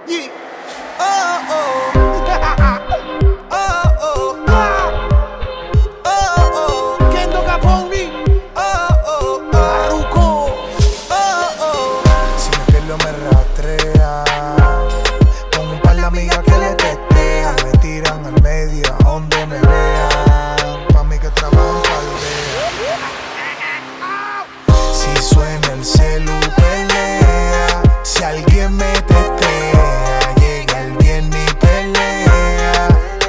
Yeah. Oh, oh. Oh, oh. Oh, oh. Kendo Caponi. Oh, oh. Arruco. Oh, oh. Si me pierdo me rastrea, con un par de amigas que le testean, me tiran al medio a donde me vean, pa' mí que trabajan pa'l si suena el celu pelea, si alguien me testea, llega el viernes y pelea.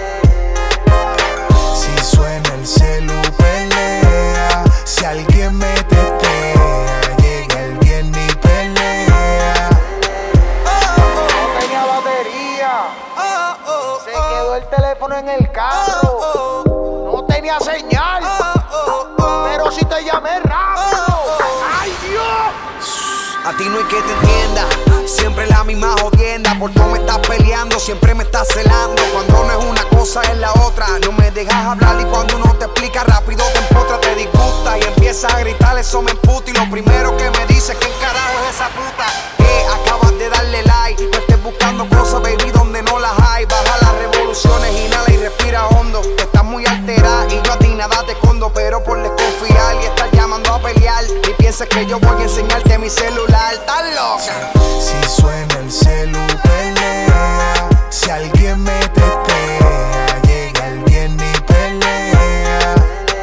Si suena el celu pelea, si alguien me testea, llega el viernes y pelea. No tenía batería, Oh, oh. se quedó el teléfono en el carro. No tenía señal, pero si te llamé rápido. ¡Ay, Dios! A ti no hay que te entienda, siempre la misma jodienda. Por todo me estás peleando, siempre me estás celando. Cuando no es una cosa es la otra, no me dejas hablar. Y cuando uno te explica rápido te empotra, te disgusta y empiezas a gritar, eso me emputa. Y lo primero que me dices, ¿quién carajo es esa puta? Acabas de darle like, no estés buscando cosas, baby, donde no las hay. Baja las revoluciones, inhala y respira hondo. Estás muy alterada y yo a ti nada te escondo. Pero por desconfiar y estar llamando a pelear, y piensas que yo voy a enseñarte mi celular. ¿Estás loca? Si suena el celu pelea, si alguien me testea, llega el viernes y pelea.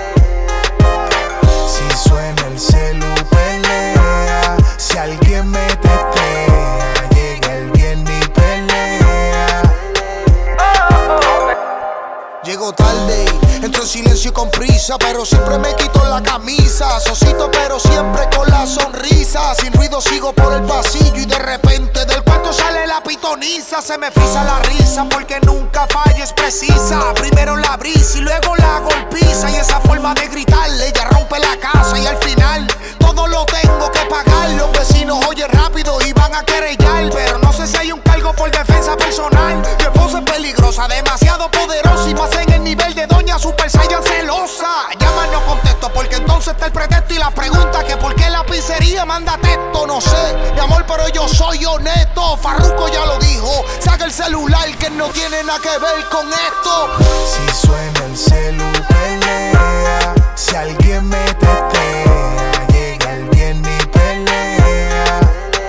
Si suena el celu pelea, si alguien me testea, llega el viernes y pelea. Llego tarde, entro en silencio y con prisa, pero siempre me quito la camisa. Sosito pero siempre con la sonrisa. Sin ruido sigo por el pasillo y de repente del cuarto sale la pitoniza. Se me frisa la risa porque nunca falla, es precisa. Primero la brisa y luego la golpiza. Y esa forma de gritarle, ella rompe la casa. Y al final todo lo tengo que pagar. Los vecinos oyen rápido y van a querellar, pero no sé si hay un cargo por defensa personal. Mi esposa es peligrosa, demasiado poderosa, y más en el nivel de doña Super Saiyan celosa. Llama, no contesto porque entonces está el pretexto y la pregunta que por qué la pizzería manda texto. No sé, mi amor, pero yo soy honesto. Farruko ya lo dijo, saca el celular que no tiene nada que ver con esto. Si suena el celu pelea, si alguien me testea, llega el viernes y pelea.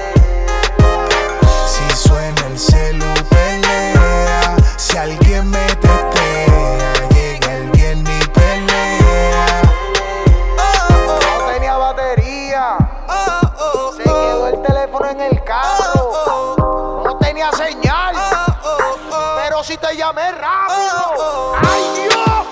Si suena el celu pelea, si alguien me testea, llega el viernes y pelea. No tenía batería, se quedó el teléfono en el carro. No tenía señal, pero si te llamé rápido. ¡Ay, Dios!